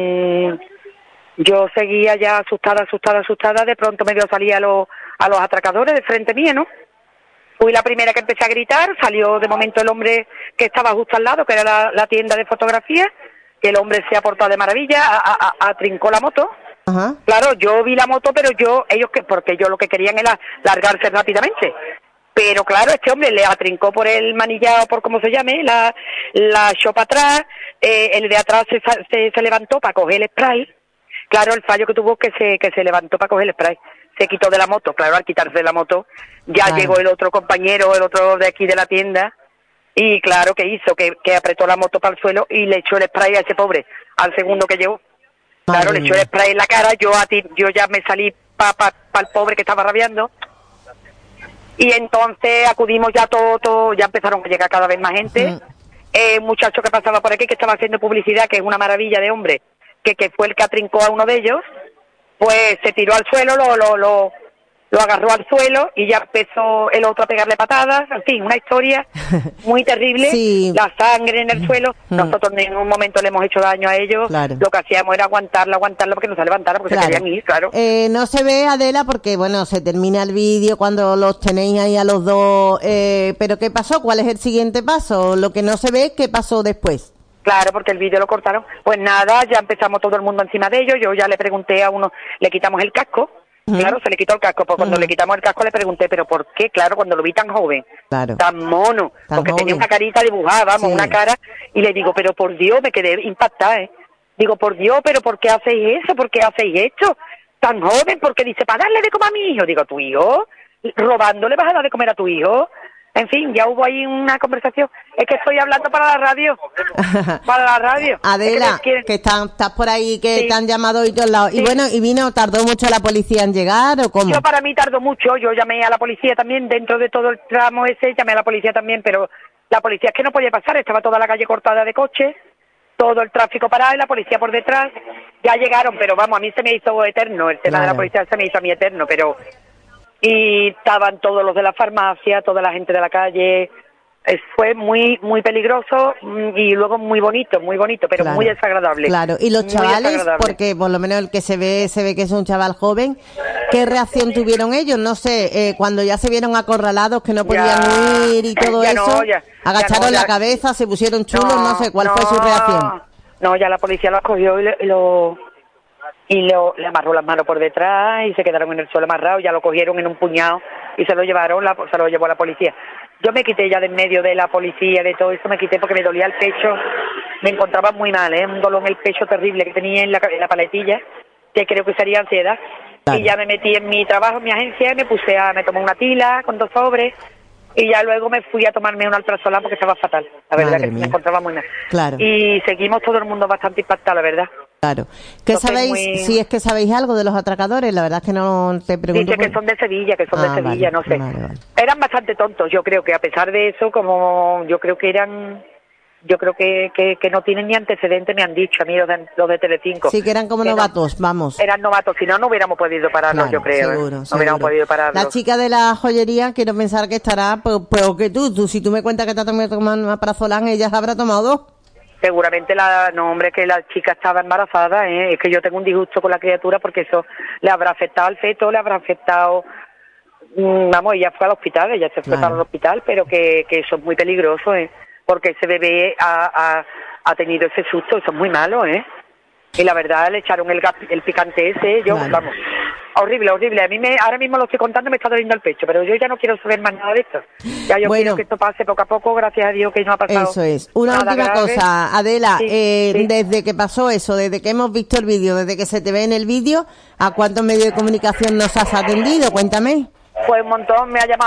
yo seguía ya asustada, de pronto me vio salir a los atracadores de frente mío, ¿no? Fui la primera que empecé a gritar, salió de momento el hombre que estaba justo al lado, que era la tienda de fotografía, que el hombre se ha portado de maravilla, atrincó la moto. Ajá. Claro, yo vi la moto, pero porque yo lo que querían era largarse rápidamente. Pero claro, este hombre le atrincó por el manillado, por cómo se llame, la echó para atrás, el de atrás se levantó para coger el spray. Claro, el fallo que tuvo que se levantó para coger el spray. Se quitó de la moto, claro, al quitarse de la moto, ya llegó el otro compañero, el otro de aquí de la tienda, y claro, ¿qué hizo? Que apretó la moto para el suelo y le echó el spray a ese pobre, al segundo que llegó. Claro, le echó el spray en la cara, yo ya me salí para el pobre que estaba rabiando, y entonces acudimos ya todo, ya empezaron a llegar cada vez más gente. Un muchacho que pasaba por aquí, que estaba haciendo publicidad, que es una maravilla de hombre, que fue el que atrincó a uno de ellos, pues se tiró al suelo, lo agarró al suelo y ya empezó el otro a pegarle patadas. En fin, una historia muy terrible. Sí. La sangre en el suelo. Nosotros en ningún momento le hemos hecho daño a ellos. Claro. Lo que hacíamos era aguantarlo porque no se levantara, porque se querían ir, claro. No se ve, Adela, porque bueno, se termina el vídeo cuando los tenéis ahí a los dos. Pero ¿qué pasó? ¿Cuál es el siguiente paso? Lo que no se ve, ¿qué pasó después? Claro, porque el vídeo lo cortaron. Pues nada, ya empezamos todo el mundo encima de ellos. Yo ya le pregunté a uno, le quitamos el casco. Claro, se le quitó el casco. Pues cuando le quitamos el casco le pregunté, ¿pero por qué? Claro, cuando lo vi tan joven, tan mono, porque tenía una carita dibujada, una cara. Y le digo, pero por Dios, me quedé impactada, ¿eh? Digo, por Dios, ¿pero por qué hacéis eso? ¿Por qué hacéis esto? Tan joven, porque dice, para darle de comer a mi hijo. Digo, ¿tu hijo? ¿Robándole vas a dar de comer a tu hijo? En fin, ya hubo ahí una conversación. Es que estoy hablando para la radio. Para la radio. Adela, que estás por ahí, que te han llamado y todos lados. Sí. Y bueno, ¿tardó mucho la policía en llegar o cómo? Yo para mí tardó mucho. Yo llamé a la policía también, dentro de todo el tramo ese, llamé a la policía también, pero la policía es que no podía pasar. Estaba toda la calle cortada de coches, todo el tráfico parado y la policía por detrás. Ya llegaron, pero vamos, a mí se me hizo eterno. El tema de la policía se me hizo a mí eterno, pero... Y estaban todos los de la farmacia, toda la gente de la calle. Fue muy muy peligroso y luego muy bonito, pero muy desagradable. Claro, y los chavales, porque por lo menos el que se ve que es un chaval joven, ¿qué reacción tuvieron ellos? No sé, cuando ya se vieron acorralados, que no podían huir y todo eso, agacharon la cabeza, se pusieron chulos, no sé, ¿cuál fue su reacción? No, ya la policía los cogió y le amarró las manos por detrás y se quedaron en el suelo amarrados, ya lo cogieron en un puñado y se lo llevó la policía. Yo me quité ya de en medio de la policía, de todo eso, me quité porque me dolía el pecho, me encontraba muy mal, un dolor en el pecho terrible que tenía en la paletilla, que creo que sería ansiedad. Claro. Y ya me metí en mi trabajo, en mi agencia, y me tomé una tila con 2 sobres, y ya luego me fui a tomarme un alprazolam porque estaba fatal, la verdad. Madre que mía. Me encontraba muy mal. Claro. Y seguimos todo el mundo bastante impactado, la verdad. Claro. ¿Qué sabéis? Si es que sabéis algo de los atracadores, la verdad es que no te pregunto. Dice que son de Sevilla, vale, no sé. Vale. Eran bastante tontos, yo creo que a pesar de eso, como yo creo que no tienen ni antecedentes, me han dicho a mí los de Telecinco. Sí, que eran como novatos, vamos. Eran novatos, si no hubiéramos podido pararlos, claro, yo creo. Seguro. No hubiéramos podido pararlos. La chica de la joyería, quiero pensar que estará peor que tú. Si tú me cuentas que te has tomado una prazolán, ella se habrá tomado 2. Seguramente que la chica estaba embarazada, es que yo tengo un disgusto con la criatura porque eso le habrá afectado al feto, le habrá afectado, ella fue al hospital, ella se fue para el hospital, pero que eso es muy peligroso, porque ese bebé ha tenido ese susto, eso es muy malo, y la verdad le echaron el picante ese, vamos, horrible, a mí ahora mismo lo estoy contando, me está doliendo el pecho, pero yo ya no quiero saber más nada de esto, ya yo quiero que esto pase poco a poco, gracias a Dios que no ha pasado. Eso es. Una última cosa, Adela, sí. Desde que pasó eso, desde que hemos visto el vídeo, desde que se te ve en el vídeo, ¿a cuántos medios de comunicación nos has atendido? Cuéntame. Pues un montón, me ha llamado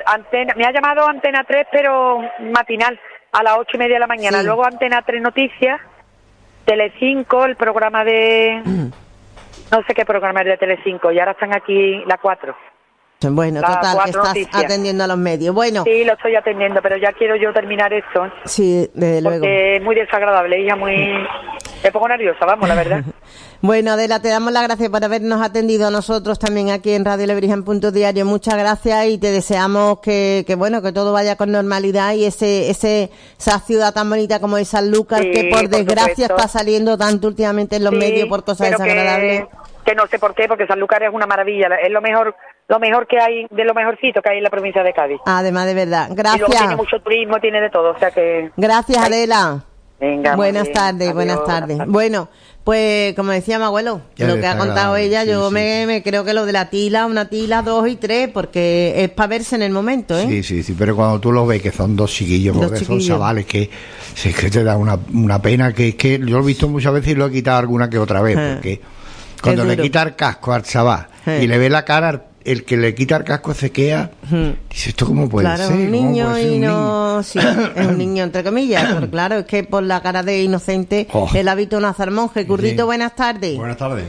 Antena 3, pero matinal, a las 8:30 de la mañana, luego Antena 3 Noticias, Telecinco, el programa de... no sé qué programa es de Telecinco, y ahora están aquí la 4. Bueno, total, que estás noticias. Atendiendo a los medios. Bueno. Sí, lo estoy atendiendo, pero ya quiero yo terminar esto. Sí, desde luego. Porque es muy desagradable, hija, me pongo nerviosa, vamos, la verdad. Bueno, Adela, te damos las gracias por habernos atendido a nosotros también aquí en Radio Lebrija en Punto Diario. Muchas gracias y te deseamos que todo vaya con normalidad y esa ciudad tan bonita como es Sanlúcar, que por desgracia está saliendo tanto últimamente en los medios por cosas desagradables. Que no sé por qué, porque Sanlúcar es una maravilla, es lo mejor que hay, de lo mejorcito que hay en la provincia de Cádiz. Además, de verdad. Gracias. Y luego tiene mucho turismo, tiene de todo, o sea que... Gracias, Adela. Venga, buenas tardes. Bueno, pues como decía mi abuelo, lo que ha contado ella, yo me creo que lo de la tila, 1 tila, 2 y 3, porque es para verse en el momento, Sí, pero cuando tú los ves que son 2 chiquillos, porque son chavales que te da una pena, que es que yo lo he visto muchas veces y lo he quitado alguna que otra vez, porque cuando le quita el casco al chaval y le ve la cara, el que le quita el casco se queda, dice, ¿esto cómo puede ser? Un niño sí, es un niño entre comillas, pero claro, es que por la cara de inocente él ha visto un azar monje. Currito, buenas tardes. Buenas tardes.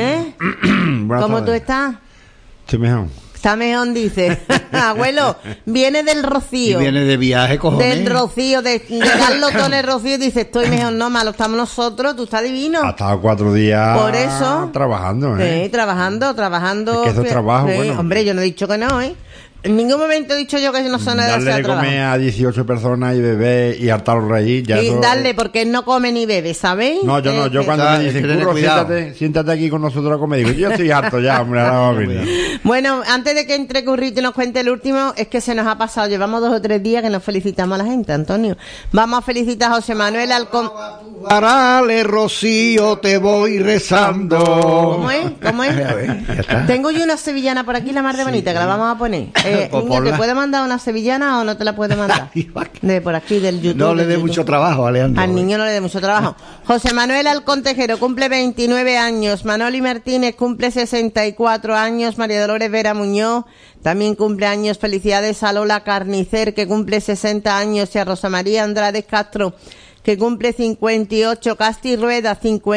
¿Cómo tú estás? Estoy mejor. Está mejor, dice. Abuelo, viene del Rocío. Y viene de viaje, cojones. Del Rocío, de darlo todo en el Rocío, dice, estoy mejor, no, malo estamos nosotros, tú estás divino. Ha estado 4 días por eso, trabajando, trabajando. Es que eso es trabajo, bueno. Hombre, yo no he dicho que no, En ningún momento he dicho yo que no son de darle de comer a 18 personas y beber y hartarlos reír. Y darle, porque él no come ni bebe, ¿sabéis? No, yo no. Yo cuando me dicen, Curro, siéntate aquí con nosotros a comer, digo, yo estoy harto ya, hombre, ahora vamos a venir. Bueno, antes de que entre Currito y nos cuente el último, es que se nos ha pasado, llevamos 2 o 3 días que nos felicitamos a la gente, Antonio. Vamos a felicitar a José Manuel Alcón. Parale, Rocío, te voy rezando. ¿Cómo es? Tengo yo una sevillana por aquí, la más de bonita, que la vamos a poner. Niño, ¿te puede mandar una sevillana o no te la puede mandar? De por aquí, del YouTube. No le dé mucho trabajo, Alejandro. Al niño no le dé mucho trabajo. José Manuel Alcón Tejero cumple 29 años. Manoli Martínez cumple 64 años. María Dolores Vera Muñoz también cumple años. Felicidades a Lola Carnicer, que cumple 60 años. Y a Rosa María Andrade Castro, que cumple 58, Casti Rueda,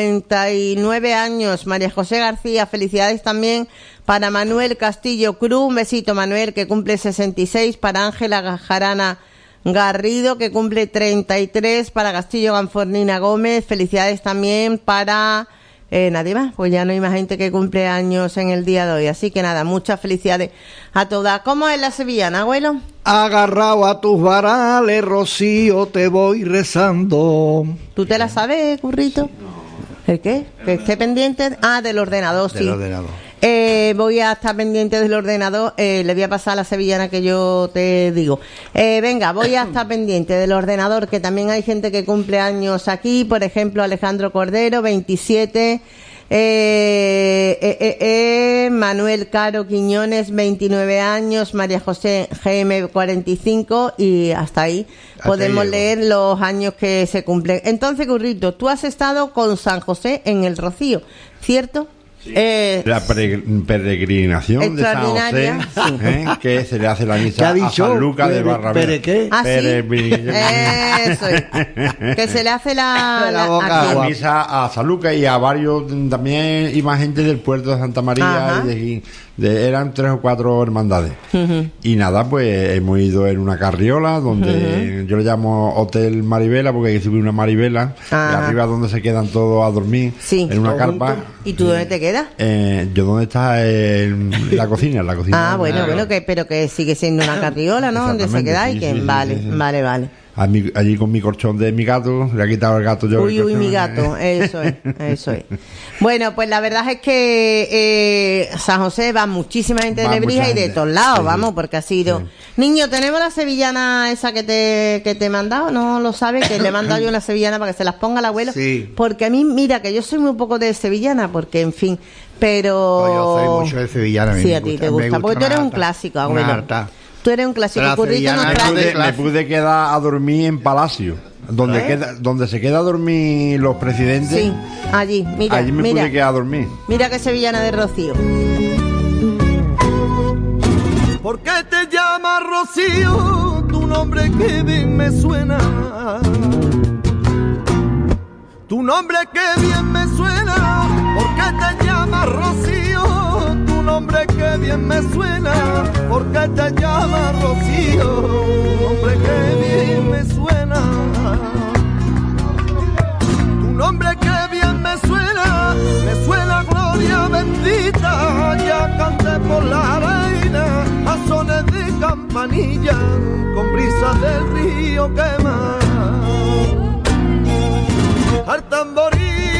59 años, María José García, felicidades también para Manuel Castillo Cruz, un besito Manuel, que cumple 66, para Ángela Jarana Garrido, que cumple 33, para Castillo Ganfornina Gómez, felicidades también para... nadie más, pues ya no hay más gente que cumple años en el día de hoy, así que nada, muchas felicidades a todas. ¿Cómo es la sevillana, abuelo? Agarrado a tus varales, Rocío, te voy rezando. ¿Tú te la sabes, Currito? ¿El qué? Que esté pendiente. Del ordenador, sí. Del ordenador. Voy a estar pendiente del ordenador. Le voy a pasar la sevillana que yo te digo. Venga, voy a estar pendiente del ordenador, que también hay gente que cumple años aquí. Por ejemplo, Alejandro Cordero, 27. Manuel Caro Quiñones, 29 años. María José GM, 45. Y hasta ahí podemos leer los años que se cumplen. Entonces, Currito, tú has estado con San José en el Rocío, ¿cierto? La peregrinación de San José, que se le hace la misa a San Lucas de Barrameda. ¿Qué? ¿Ah, sí? Eso es. Que se le hace la misa a San Lucas y a varios, también iba gente del puerto de Santa María, eran 3 o 4 hermandades. Y nada, pues hemos ido en una carriola donde yo le llamo Hotel Maribela porque hay que subir una Maribela y arriba donde se quedan todos a dormir en una carpa. ¿Y tú dónde te quedas? Yo donde está en la cocina, bueno, pero que sigue siendo una carriola, ¿no? Donde se quedáis, vale. Allí con mi colchón de mi gato, le ha quitado el gato yo. Uy, mi gato, eso es. Bueno, pues la verdad es que San José va muchísima gente de Lebrija y de todos lados, porque ha sido... Sí. Niño, ¿tenemos la sevillana esa que te he mandado? ¿No lo sabes? Que le he mandado yo una sevillana para que se las ponga el abuelo. Sí. Porque a mí, mira, que yo soy muy poco de sevillana, porque, en fin, pero... yo soy mucho de sevillana. Sí, a ti te gusta, porque tú eres un clásico, abuelo. Tú eres un clásico. Currito nos trae. Me pude quedar a dormir en Palacio, donde se queda a dormir los presidentes. Sí, allí, mira. Allí me pude quedar a dormir. Mira qué sevillana de Rocío. ¿Por qué te llamas Rocío? Tu nombre que bien me suena. Tu nombre que bien me suena. ¿Por qué te llamas Rocío? Nombre que bien me suena, porque te llamas Rocío, tu nombre que bien me suena, tu nombre que bien me suena gloria bendita, ya canté por la reina, a sones de campanilla, con brisas del río quema, al tamborín.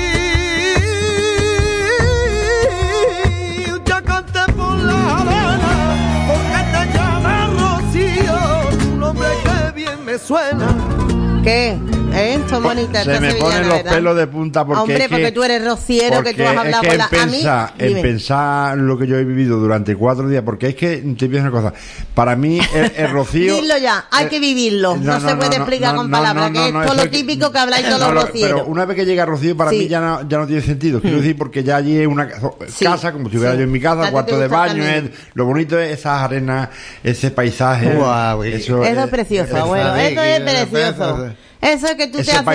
Suena. ¿Qué? Son bonitas. Se me ponen los pelos de punta porque hombre, porque tú eres rociero, que tú has hablado con la... En pensar lo que yo he vivido durante 4 días, porque es que te pienso una cosa. Para mí, el rocío... Dilo ya, hay que vivirlo. No se puede explicar con palabras, que es todo lo típico que habláis todos los rocieros. Pero una vez que llega Rocío, para mí ya no tiene sentido. Quiero decir, porque ya allí es una casa, como si estuviera yo en mi casa, cuarto de baño. Lo bonito es esas arenas, ese paisaje. Eso es precioso, abuelo. Esto es precioso. Eso es que tú ese te haces...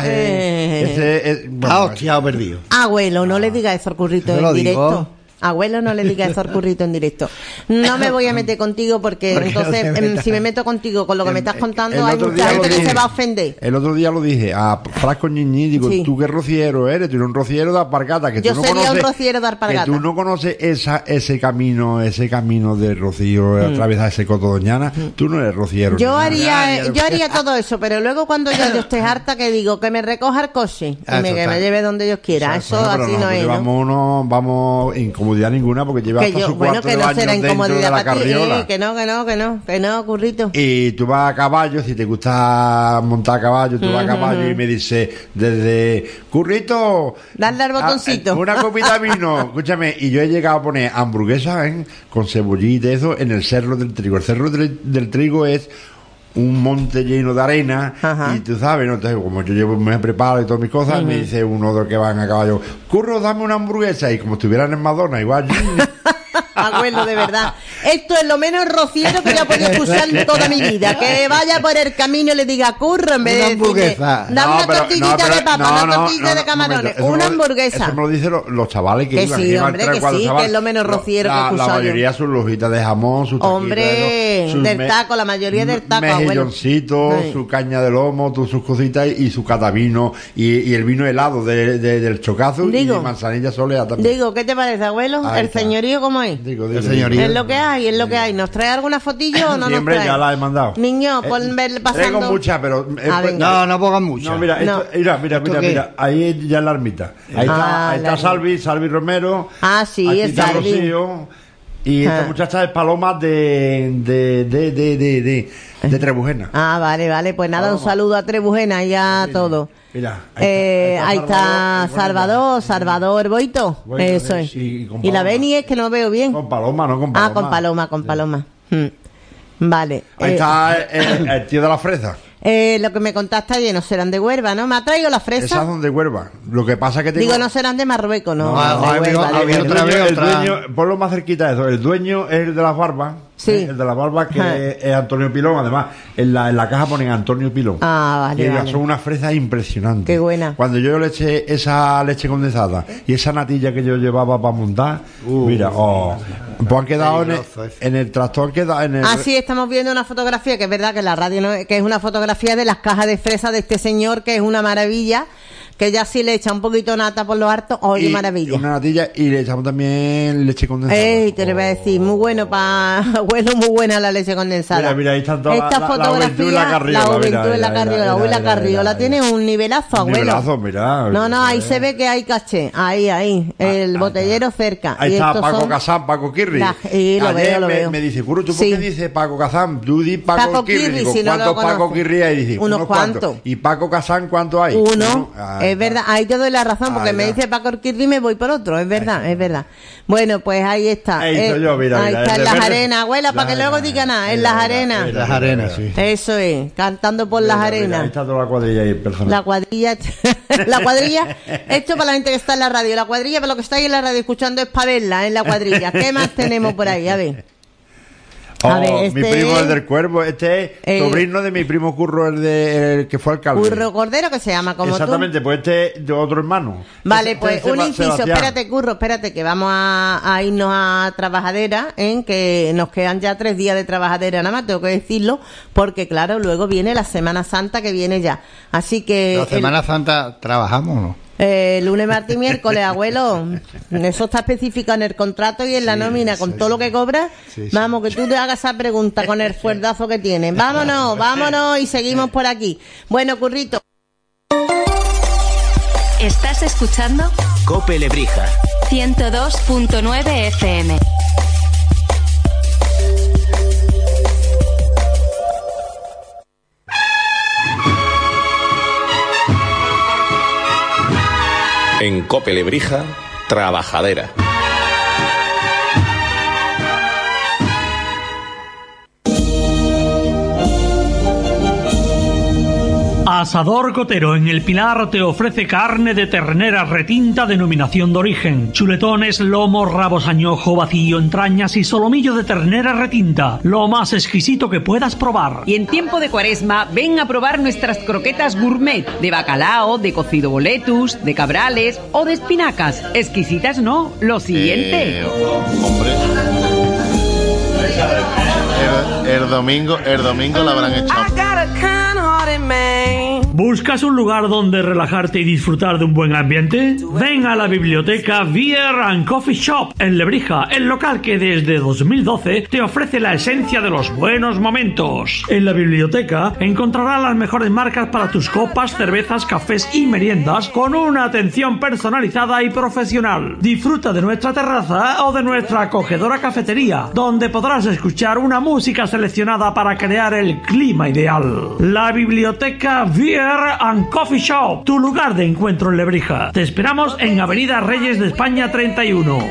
paisaje, hostia, perdido. Abuelo, no le digas eso al currito en directo. Abuelo, no le digas eso al currito en directo. No me voy a meter contigo porque entonces, si me meto contigo con lo que me estás contando, hay mucha gente que se va a ofender. El otro día lo dije a Frasco Ñiñi, digo, tú qué rociero eres, tú eres un rociero de Alpargata, que yo tú no sería conoces, un rociero de Alpargata. Que tú no conoces ese camino de Rocío, atravesar ese Coto Doñana, tú no eres rociero. Yo haría todo eso, pero luego cuando yo esté harta, que digo, que me recoja el coche y que me lleve donde Dios quiera. Eso así no es, ¿no? Vamos incomodidad ninguna porque lleva hasta su cuarto de baño dentro de la carriola. Que no, currito. Y tú vas a caballo, si te gusta montar a caballo, tú vas a caballo y me dice desde currito, darle al botoncito, una copita de vino, escúchame, y yo he llegado a poner hamburguesas con cebollita y eso en el Cerro del Trigo. El Cerro del Trigo es un monte lleno de arena. Y tú sabes, ¿no? Entonces, como yo me preparo y todas mis cosas, me dice uno de los que van a caballo, Curro, dame una hamburguesa, y como estuvieran en Madonna, igual. Abuelo, de verdad, esto es lo menos rociero que yo he podido escuchar en toda mi vida. Que vaya por el camino y le diga, Curro, en vez de decirle, dame una tortillita de papa, una tortilla de camarones, una hamburguesa. Eso me lo dicen los chavales que iban. Sí, hombre, que sí, que es lo menos rociero que he escuchado. La mayoría sus lojitas de jamón, sus taquitos. Hombre, del taco, la mayoría del taco, mejilloncitos, su caña de lomo, sus cositas y su catavino y el vino helado del chocazo y de manzanilla soleada también. Digo, ¿qué te parece, abuelo? ¿El señorío cómo es? Es lo que hay, ¿Nos trae alguna fotillo o no nos trae? Ya la he mandado. Niño, pon ver pasando. Traigo muchas, pero no pongan muchas. No, mira, ahí ya en la ermita. Ahí está Salvi Romero. Sí, es Salvi. Rocío, y esta muchacha es Paloma de Trebujena. Vale, pues nada, un saludo a Trebujena y a todo. Mira, ahí está Salvador Boito. Eso es. Y la Beni es que no veo bien. Con Paloma, no con Paloma. Con Paloma. Vale. Ahí está el tío de la fresa. Lo que me contaste ayer no serán de Huelva, ¿no? Me ha traído las fresas. Esas son de Huelva. Lo que pasa que tengo... Digo, no serán de Marruecos, ¿no? De Huelva, el dueño, ponlo más cerquita de eso. El dueño es el de las barbas. Sí. El de las barbas, que es Antonio Pilón. Además, en la caja ponen Antonio Pilón. Ah, vale, vale. Son unas fresas impresionantes. Qué buena. Cuando yo le eché esa leche condensada y esa natilla que yo llevaba para montar, mira, pues han quedado en el tractor, sí, estamos viendo una fotografía, que es verdad que la radio no, que es una fotografía de las cajas de fresa de este señor, que es una maravilla. Que ya sí le echa un poquito nata por lo harto, ¡qué maravilla! Una natilla y le echamos también leche condensada. Te lo voy a decir, muy bueno bueno, muy buena la leche condensada. Mira, ahí están todas esta fotografía, la juventud en la carriola. Uy, la carriola tiene un nivelazo, abuelo. Nivelazo, mira. No, ahí se ve que hay caché. Ahí, el botellero cerca. Ahí está Paco Kazán, Paco Kirri. Lo veo. Me dice, Curro, ¿tú por qué dices Paco Kazán? Tú di Paco Kirri. Digo, si ¿cuántos Paco Kirri hay? Dice, unos cuantos. ¿Y Paco Kazán cuántos hay? Uno. Es verdad, ahí te doy la razón, porque me dice Paco Kirri y me voy por otro, es verdad. Bueno, pues ahí está. Ahí está en las arenas, abuela, para que luego diga nada, en las arenas. En las arenas, sí. Eso es, cantando por las arenas. Ahí está toda la cuadrilla ahí, personal. La cuadrilla, esto para la gente que está en la radio, la cuadrilla para lo que está ahí en la radio escuchando es para verla en la cuadrilla. ¿Qué más tenemos por ahí? A ver. Mi primo es del Cuervo, este es sobrino de mi primo Curro, el que fue alcalde. Curro Cordero, que se llama como exactamente, tú. Pues este es de otro hermano. Vale, pues un inciso, espérate Curro, que vamos a irnos a trabajadera, que nos quedan ya 3 días de trabajadera, nada más tengo que decirlo, porque claro, luego viene la Semana Santa que viene ya. Así que... ¿La Semana Santa trabajamos o no? Lunes, martes y miércoles, abuelo. Eso está especificado en el contrato y en la nómina, con todo lo que cobras. Vamos, que tú te hagas esa pregunta con el fuerdazo que tienes. Vámonos y seguimos por aquí. Bueno, Currito. ¿Estás escuchando? COPE Lebrija 102.9 FM. En COPE Lebrija, Trabajadera. Asador Cotero en El Pilar te ofrece carne de ternera retinta denominación de origen, chuletones, lomos, rabos añojo, vacío, entrañas y solomillo de ternera retinta, lo más exquisito que puedas probar. Y en tiempo de Cuaresma, ven a probar nuestras croquetas gourmet de bacalao, de cocido boletus, de cabrales o de espinacas. Exquisitas no, lo siguiente. Hombre. El domingo la habrán echado. ¿Buscas un lugar donde relajarte y disfrutar de un buen ambiente? Ven a la biblioteca Beer and Coffee Shop en Lebrija, el local que desde 2012 te ofrece la esencia de los buenos momentos. En la biblioteca encontrarás las mejores marcas para tus copas, cervezas, cafés y meriendas con una atención personalizada y profesional. Disfruta de nuestra terraza o de nuestra acogedora cafetería, donde podrás escuchar una música seleccionada para crear el clima ideal. La biblioteca Beer and Coffee Shop, tu lugar de encuentro en Lebrija. Te esperamos en Avenida Reyes de España 31.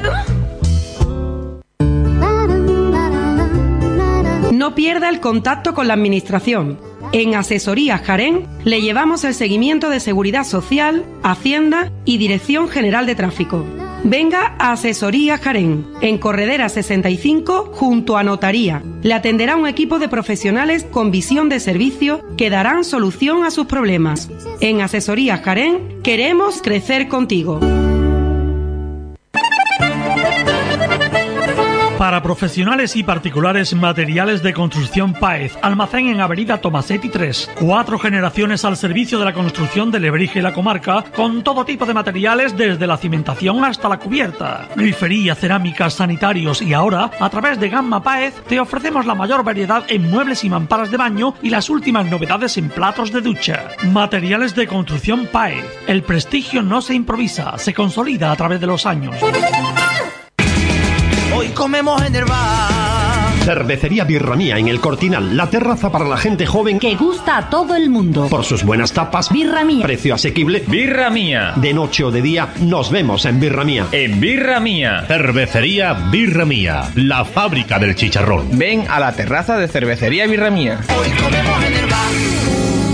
No pierda el contacto con la administración. En Asesoría Jaén le llevamos el seguimiento de Seguridad Social, Hacienda y Dirección General de Tráfico. Venga a Asesoría Jaén, en Corredera 65, junto a Notaría. Le atenderá un equipo de profesionales con visión de servicio que darán solución a sus problemas. En Asesoría Jaén queremos crecer contigo. Para profesionales y particulares, materiales de construcción Páez. Almacén en Avenida Tomasetti 3. 4 generaciones al servicio de la construcción de Lebrija y la comarca, con todo tipo de materiales desde la cimentación hasta la cubierta. Grifería, cerámicas, sanitarios y ahora, a través de Gamma Páez, te ofrecemos la mayor variedad en muebles y mamparas de baño y las últimas novedades en platos de ducha. Materiales de construcción Páez. El prestigio no se improvisa, se consolida a través de los años. Hoy comemos en el bar. Cervecería Birra Mía en El Cortinal, la terraza para la gente joven que gusta a todo el mundo. Por sus buenas tapas, Birra Mía. Precio asequible, Birra Mía. De noche o de día, nos vemos en Birra Mía. En Birra Mía. Cervecería Birra Mía, la fábrica del chicharrón. Ven a la terraza de Cervecería Birra Mía. Hoy comemos en el bar.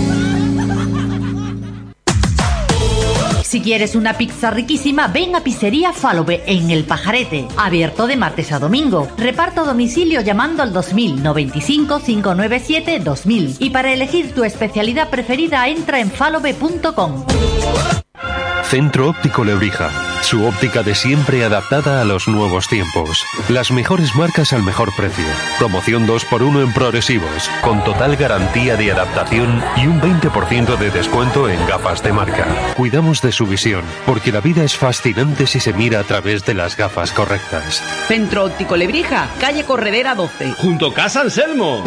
Si quieres una pizza riquísima, ven a Pizzería Falove en El Pajarete, abierto de martes a domingo. Reparto a domicilio llamando al 2000 95 597 2000. Y para elegir tu especialidad preferida, entra en falove.com. Centro Óptico Lebrija. Su óptica de siempre adaptada a los nuevos tiempos. Las mejores marcas al mejor precio. Promoción 2x1 en progresivos. Con total garantía de adaptación y un 20% de descuento en gafas de marca. Cuidamos de su visión, porque la vida es fascinante si se mira a través de las gafas correctas. Centro Óptico Lebrija, calle Corredera 12. Junto a Casa Anselmo.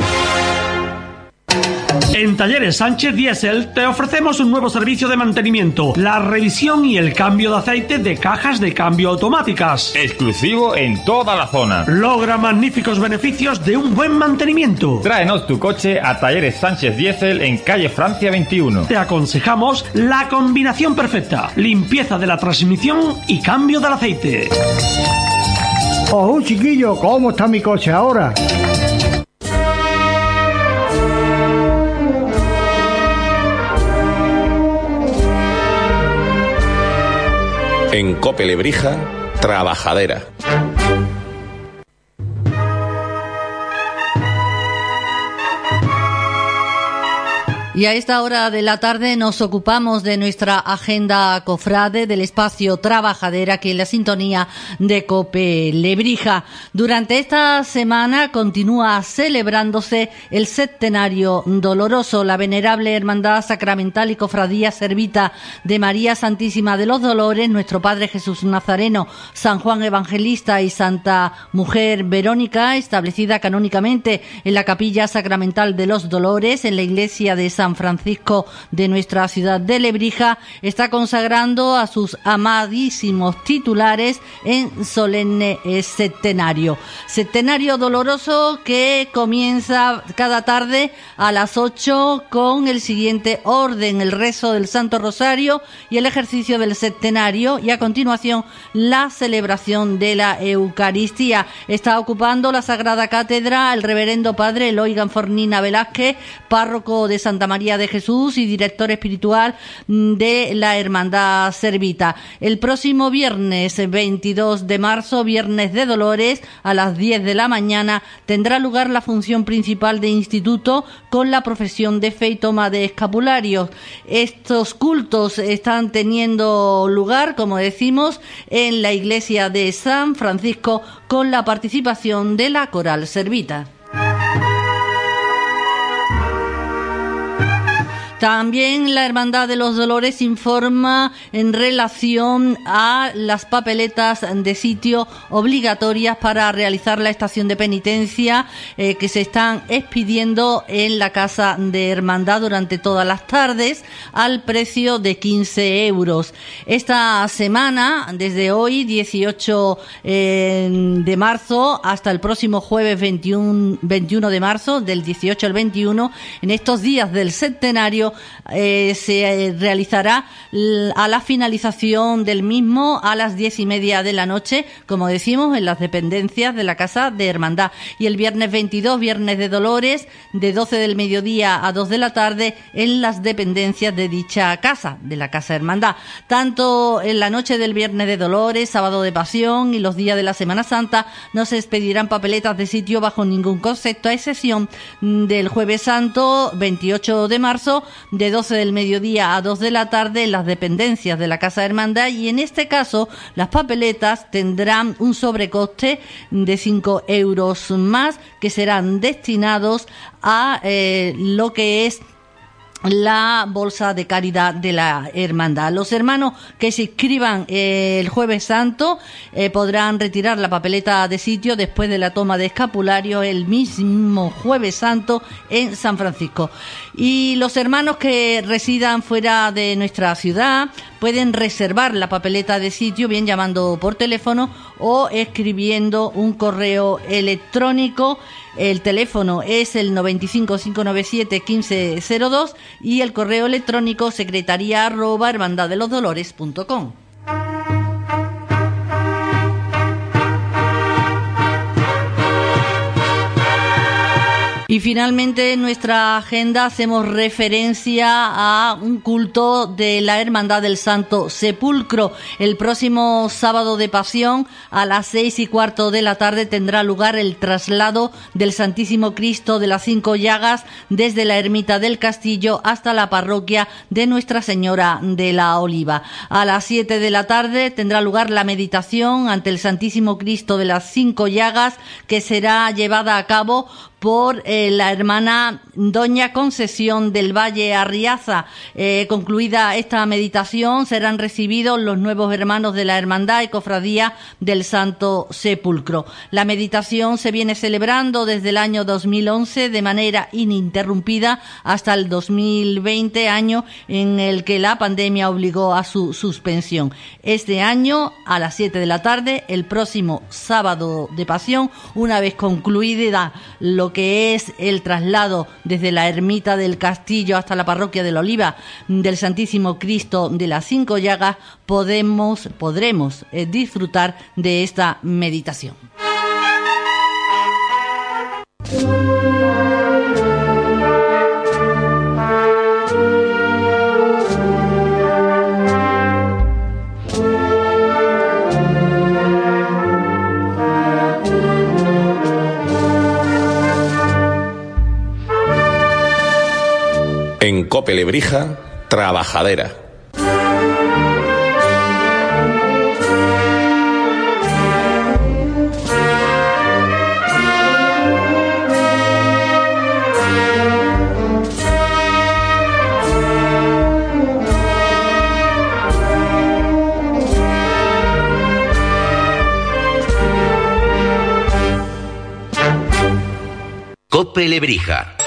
En Talleres Sánchez Diesel te ofrecemos un nuevo servicio de mantenimiento, la revisión y el cambio de aceite de cajas de cambio automáticas. Exclusivo en toda la zona. Logra magníficos beneficios de un buen mantenimiento. Tráenos tu coche a Talleres Sánchez Diesel en calle Francia 21. Te aconsejamos la combinación perfecta: limpieza de la transmisión y cambio del aceite. ¡Oh, chiquillo! ¿Cómo está mi coche ahora? En Cope Lebrija, Trabajadera. Y a esta hora de la tarde nos ocupamos de nuestra agenda cofrade, del espacio Trabajadera, aquí en la sintonía de Cope Lebrija. Durante esta semana continúa celebrándose el Septenario Doloroso. La venerable Hermandad Sacramental y Cofradía Servita de María Santísima de los Dolores, nuestro Padre Jesús Nazareno, San Juan Evangelista y Santa Mujer Verónica, establecida canónicamente en la Capilla Sacramental de los Dolores, en la iglesia de San Francisco de nuestra ciudad de Lebrija, está consagrando a sus amadísimos titulares en solemne septenario. Septenario doloroso que comienza cada tarde a las 8 con el siguiente orden: el rezo del Santo Rosario y el ejercicio del septenario, y a continuación la celebración de la Eucaristía. Está ocupando la Sagrada Cátedra el reverendo padre Eloy Ganfornina Velázquez, párroco de Santa María de Jesús y director espiritual de la Hermandad Servita. El próximo viernes 22 de marzo, viernes de Dolores, a las 10 de la mañana, tendrá lugar la función principal de instituto con la profesión de fe y toma de escapularios. Estos cultos están teniendo lugar, como decimos, en la iglesia de San Francisco, con la participación de la Coral Servita. También la Hermandad de los Dolores informa en relación a las papeletas de sitio obligatorias para realizar la estación de penitencia que se están expidiendo en la Casa de Hermandad durante todas las tardes al precio de 15 euros. Esta semana, desde hoy, 18 de marzo, hasta el próximo jueves 21 de marzo, del 18 al 21, en estos días del septenario, se realizará a la finalización del mismo a las 10:30 de la noche, como decimos, en las dependencias de la Casa de Hermandad. Y el viernes 22, viernes de Dolores, de 12 del mediodía a 2 de la tarde, en las dependencias de dicha casa, de la Casa de Hermandad. Tanto en la noche del viernes de Dolores, sábado de Pasión y los días de la Semana Santa no se expedirán papeletas de sitio bajo ningún concepto, a excepción del Jueves Santo, 28 de marzo, de 12 del mediodía a 2 de la tarde, en las dependencias de la Casa de Hermandad, y en este caso las papeletas tendrán un sobrecoste de 5 euros más, que serán destinados a lo que es la bolsa de caridad de la hermandad. Los hermanos que se inscriban el Jueves Santo podrán retirar la papeleta de sitio después de la toma de escapulario el mismo Jueves Santo en San Francisco. Y los hermanos que residan fuera de nuestra ciudad pueden reservar la papeleta de sitio bien llamando por teléfono o escribiendo un correo electrónico. El teléfono es el 95 597 1502 y el correo electrónico secretaría@hermandaddelosdolores.com. Y finalmente en nuestra agenda hacemos referencia a un culto de la Hermandad del Santo Sepulcro. El próximo sábado de Pasión a las 6:15 de la tarde tendrá lugar el traslado del Santísimo Cristo de las 5 Llagas desde la ermita del Castillo hasta la parroquia de Nuestra Señora de la Oliva. A las 7 de la tarde tendrá lugar la meditación ante el Santísimo Cristo de las 5 Llagas, que será llevada a cabo por la hermana Doña Concesión del Valle Arriaza. Concluida esta meditación, serán recibidos los nuevos hermanos de la Hermandad y Cofradía del Santo Sepulcro. La meditación se viene celebrando desde el año 2011 de manera ininterrumpida hasta el 2020, año en el que la pandemia obligó a su suspensión. Este año, a las 7 de la tarde, el próximo sábado de Pasión, una vez concluida lo que es el traslado desde la ermita del Castillo hasta la parroquia de la Oliva del Santísimo Cristo de las 5 Llagas, podremos disfrutar de esta meditación. En Cope Lebrija, Trabajadera. Cope Lebrija.